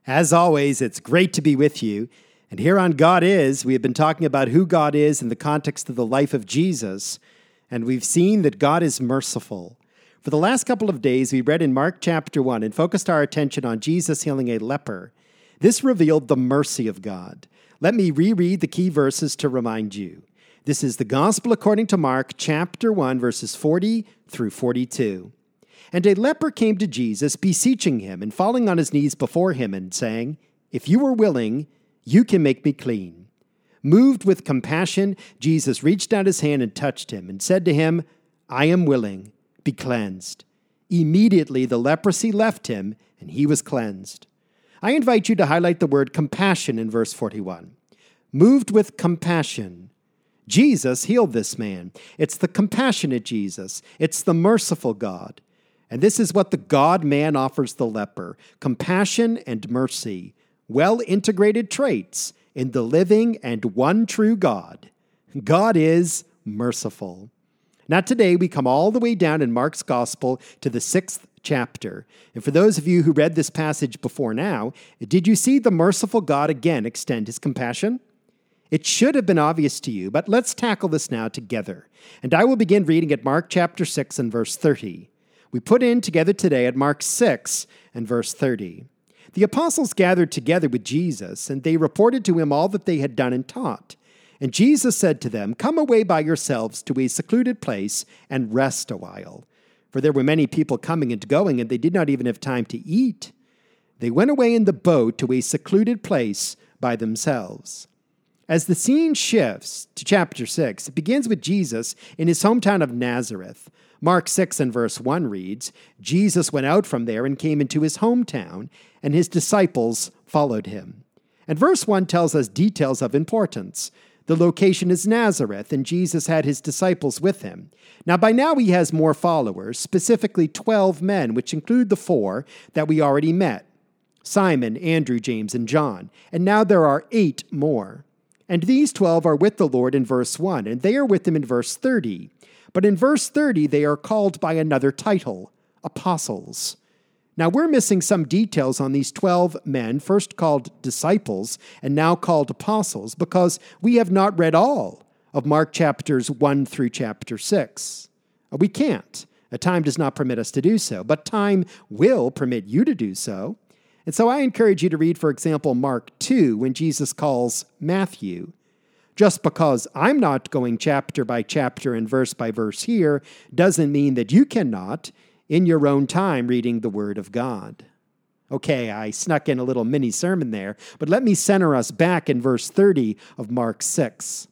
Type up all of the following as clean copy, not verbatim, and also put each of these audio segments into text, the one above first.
As always, it's great to be with you. And here on God Is, we have been talking about who God is in the context of the life of Jesus. And we've seen that God is merciful. For the last couple of days, we read in Mark chapter 1 and focused our attention on Jesus healing a leper. This revealed the mercy of God. Let me reread the key verses to remind you. This is the Gospel according to Mark chapter 1, verses 40 through 42. And a leper came to Jesus, beseeching him and falling on his knees before him and saying, "If you are willing, you can make me clean." Moved with compassion, Jesus reached out his hand and touched him and said to him, "I am willing, be cleansed." Immediately the leprosy left him and he was cleansed. I invite you to highlight the word compassion in verse 41. Moved with compassion. Jesus healed this man. It's the compassionate Jesus. It's the merciful God. And this is what the God-man offers the leper, compassion and mercy, well-integrated traits in the living and one true God. God is merciful. Now today we come all the way down in Mark's Gospel to the 6th chapter. And for those of you who read this passage before now, did you see the merciful God again extend his compassion? It should have been obvious to you, but let's tackle this now together. And I will begin reading at Mark chapter 6 and verse 30. We put in together today at Mark 6 and verse 30. The apostles gathered together with Jesus, and they reported to him all that they had done and taught. And Jesus said to them, "Come away by yourselves to a secluded place and rest a while." For there were many people coming and going, and they did not even have time to eat. They went away in the boat to a secluded place by themselves. As the scene shifts to chapter 6, it begins with Jesus in his hometown of Nazareth. Mark 6 and verse 1 reads, "Jesus went out from there and came into his hometown, and his disciples followed him." And verse 1 tells us details of importance. The location is Nazareth, and Jesus had his disciples with him. Now, by now he has more followers, specifically 12 men, which include the 4 that we already met, Simon, Andrew, James, and John. And now there are 8 more. And these 12 are with the Lord in verse 1, and they are with him in verse 30. But in verse 30, they are called by another title, apostles. Now, we're missing some details on these 12 men, first called disciples and now called apostles, because we have not read all of Mark chapters 1 through chapter 6. We can't. Time does not permit us to do so, but time will permit you to do so. And so I encourage you to read, for example, Mark 2, when Jesus calls Matthew. Just because I'm not going chapter by chapter and verse by verse here doesn't mean that you cannot, in your own time, reading the Word of God. Okay, I snuck in a little mini sermon there, but let me center us back in verse 30 of Mark 6.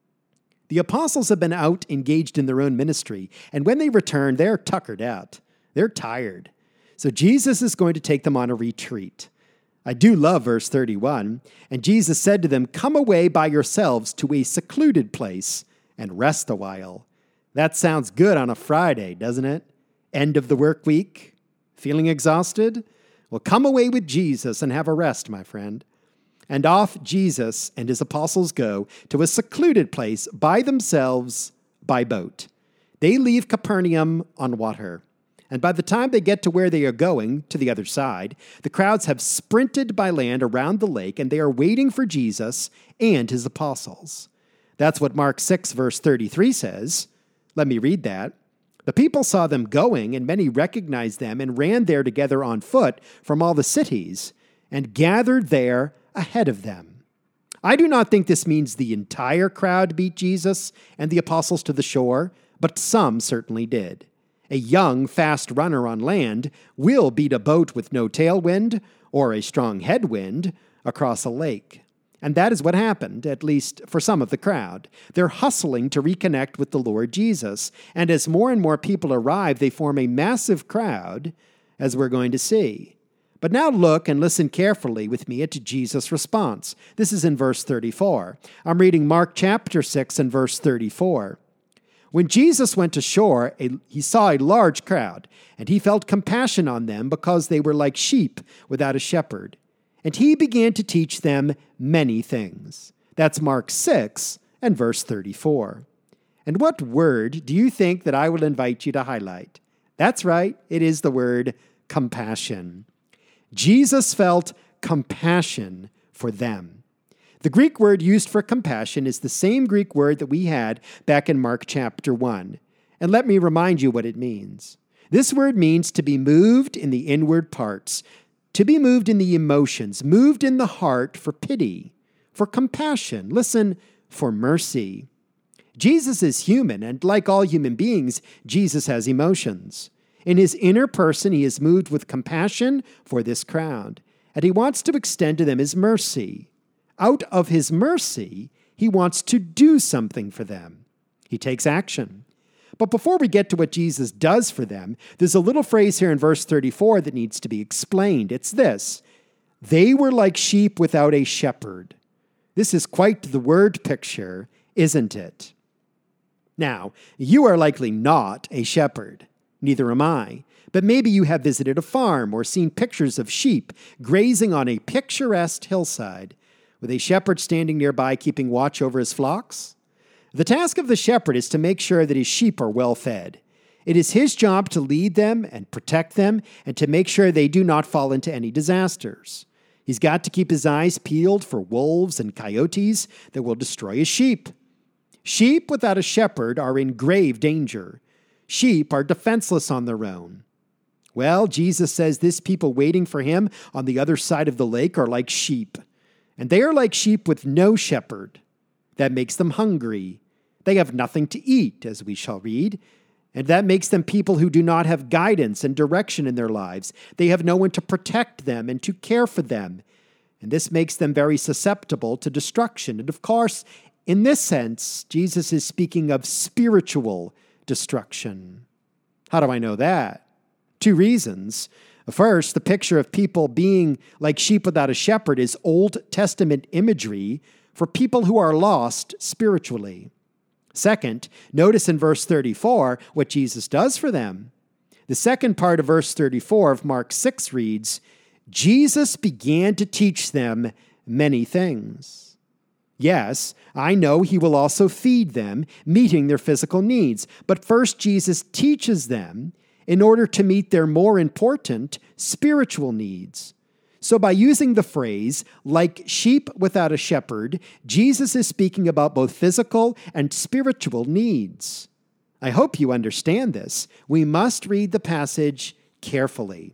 The apostles have been out engaged in their own ministry, and when they return, they're tuckered out. They're tired. So Jesus is going to take them on a retreat. I do love verse 31. And Jesus said to them, "Come away by yourselves to a secluded place and rest a while." That sounds good on a Friday, doesn't it? End of the work week? Feeling exhausted? Well, come away with Jesus and have a rest, my friend. And off Jesus and his apostles go to a secluded place by themselves by boat. They leave Capernaum on water. And by the time they get to where they are going, to the other side, the crowds have sprinted by land around the lake, and they are waiting for Jesus and his apostles. That's what Mark 6, verse 33 says. Let me read that. "The people saw them going, and many recognized them and ran there together on foot from all the cities, and gathered there ahead of them." I do not think this means the entire crowd beat Jesus and the apostles to the shore, but some certainly did. A young, fast runner on land will beat a boat with no tailwind or a strong headwind across a lake. And that is what happened, at least for some of the crowd. They're hustling to reconnect with the Lord Jesus. And as more and more people arrive, they form a massive crowd, as we're going to see. But now look and listen carefully with me at Jesus' response. This is in verse 34. I'm reading Mark chapter 6 and verse 34. "When Jesus went ashore, he saw a large crowd, and he felt compassion on them because they were like sheep without a shepherd. And he began to teach them many things." That's Mark 6 and verse 34. And what word do you think that I will invite you to highlight? That's right, it is the word compassion. Jesus felt compassion for them. The Greek word used for compassion is the same Greek word that we had back in Mark chapter 1. And let me remind you what it means. This word means to be moved in the inward parts, to be moved in the emotions, moved in the heart for pity, for compassion, listen, for mercy. Jesus is human, and like all human beings, Jesus has emotions. In his inner person, he is moved with compassion for this crowd, and he wants to extend to them his mercy. Out of his mercy, he wants to do something for them. He takes action. But before we get to what Jesus does for them, there's a little phrase here in verse 34 that needs to be explained. It's this: they were like sheep without a shepherd. This is quite the word picture, isn't it? Now, you are likely not a shepherd. Neither am I. But maybe you have visited a farm or seen pictures of sheep grazing on a picturesque hillside, with a shepherd standing nearby keeping watch over his flocks. The task of the shepherd is to make sure that his sheep are well fed. It is his job to lead them and protect them and to make sure they do not fall into any disasters. He's got to keep his eyes peeled for wolves and coyotes that will destroy his sheep. Sheep without a shepherd are in grave danger. Sheep are defenseless on their own. Well, Jesus says this people waiting for him on the other side of the lake are like sheep. And they are like sheep with no shepherd. That makes them hungry. They have nothing to eat, as we shall read. And that makes them people who do not have guidance and direction in their lives. They have no one to protect them and to care for them. And this makes them very susceptible to destruction. And of course, in this sense, Jesus is speaking of spiritual destruction. How do I know that? 2 reasons. First, the picture of people being like sheep without a shepherd is Old Testament imagery for people who are lost spiritually. Second, notice in verse 34 what Jesus does for them. The second part of verse 34 of Mark 6 reads, Jesus began to teach them many things. Yes, I know he will also feed them, meeting their physical needs. But first, Jesus teaches them in order to meet their more important spiritual needs. So by using the phrase, like sheep without a shepherd, Jesus is speaking about both physical and spiritual needs. I hope you understand this. We must read the passage carefully.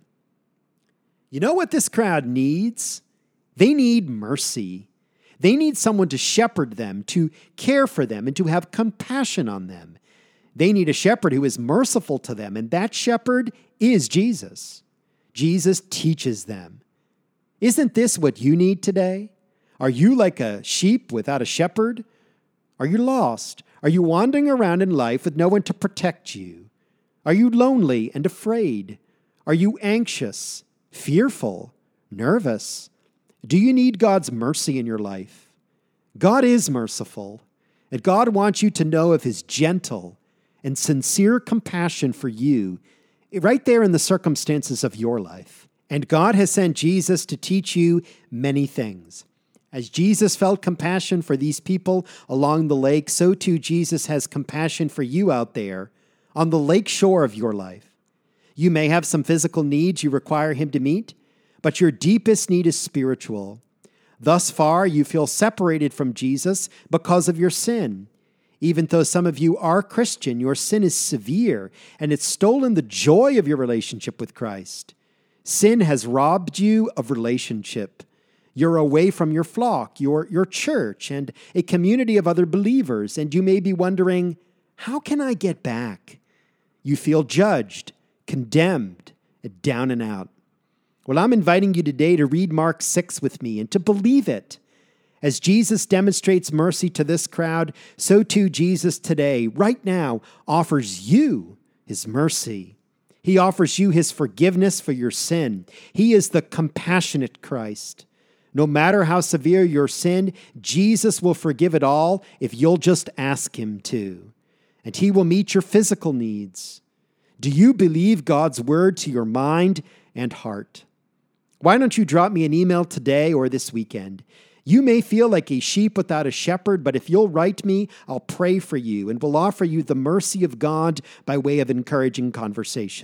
You know what this crowd needs? They need mercy. They need someone to shepherd them, to care for them, and to have compassion on them. They need a shepherd who is merciful to them, and that shepherd is Jesus. Jesus teaches them. Isn't this what you need today? Are you like a sheep without a shepherd? Are you lost? Are you wandering around in life with no one to protect you? Are you lonely and afraid? Are you anxious, fearful, nervous? Do you need God's mercy in your life? God is merciful, and God wants you to know of his gentle and sincere compassion for you right there in the circumstances of your life. And God has sent Jesus to teach you many things. As Jesus felt compassion for these people along the lake, so too Jesus has compassion for you out there on the lake shore of your life. You may have some physical needs you require him to meet, but your deepest need is spiritual. Thus far, you feel separated from Jesus because of your sin. Even though some of you are Christian, your sin is severe, and it's stolen the joy of your relationship with Christ. Sin has robbed you of relationship. You're away from your flock, your church, and a community of other believers, and you may be wondering, how can I get back? You feel judged, condemned, and down and out. Well, I'm inviting you today to read Mark 6 with me and to believe it. As Jesus demonstrates mercy to this crowd, so too Jesus today, right now, offers you his mercy. He offers you his forgiveness for your sin. He is the compassionate Christ. No matter how severe your sin, Jesus will forgive it all if you'll just ask him to. And he will meet your physical needs. Do you believe God's word to your mind and heart? Why don't you drop me an email today or this weekend? You may feel like a sheep without a shepherd, but if you'll write me, I'll pray for you and will offer you the mercy of God by way of encouraging conversation.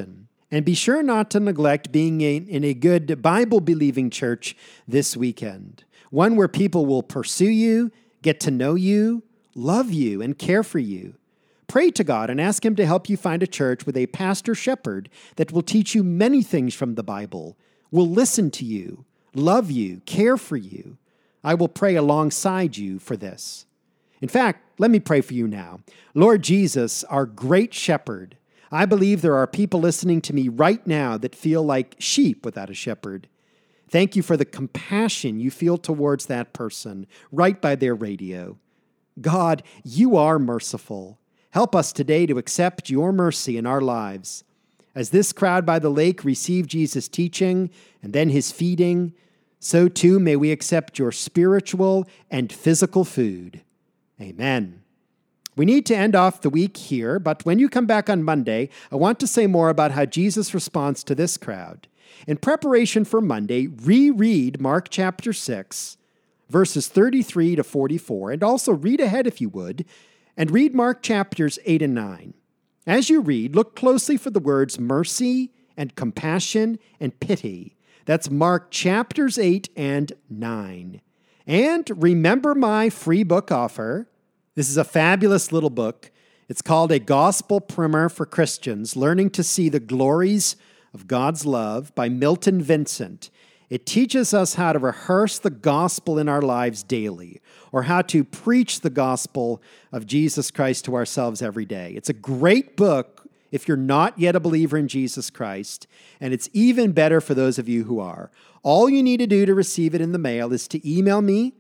And be sure not to neglect being in a good Bible-believing church this weekend, one where people will pursue you, get to know you, love you, and care for you. Pray to God and ask Him to help you find a church with a pastor shepherd that will teach you many things from the Bible, will listen to you, love you, care for you. I will pray alongside you for this. In fact, let me pray for you now. Lord Jesus, our great shepherd, I believe there are people listening to me right now that feel like sheep without a shepherd. Thank you for the compassion you feel towards that person right by their radio. God, you are merciful. Help us today to accept your mercy in our lives. As this crowd by the lake received Jesus' teaching and then his feeding, so too may we accept your spiritual and physical food. Amen. We need to end off the week here, but when you come back on Monday, I want to say more about how Jesus responds to this crowd. In preparation for Monday, reread Mark chapter 6, verses 33 to 44, and also read ahead if you would, and read Mark chapters 8 and 9. As you read, look closely for the words mercy and compassion and pity. That's Mark chapters 8 and 9. And remember my free book offer. This is a fabulous little book. It's called A Gospel Primer for Christians, Learning to See the Glories of God's Love by Milton Vincent. It teaches us how to rehearse the gospel in our lives daily, or how to preach the gospel of Jesus Christ to ourselves every day. It's a great book if you're not yet a believer in Jesus Christ, and it's even better for those of you who are. All you need to do to receive it in the mail is to email me,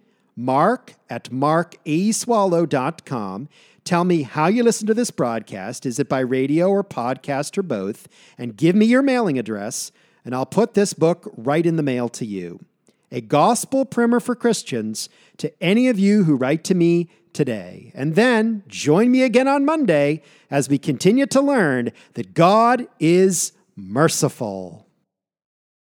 mark@markaswallow.com. Tell me how you listen to this broadcast. Is it by radio or podcast or both? And give me your mailing address, and I'll put this book right in the mail to you. A Gospel Primer for Christians to any of you who write to me today. And then join me again on Monday as we continue to learn that God is merciful.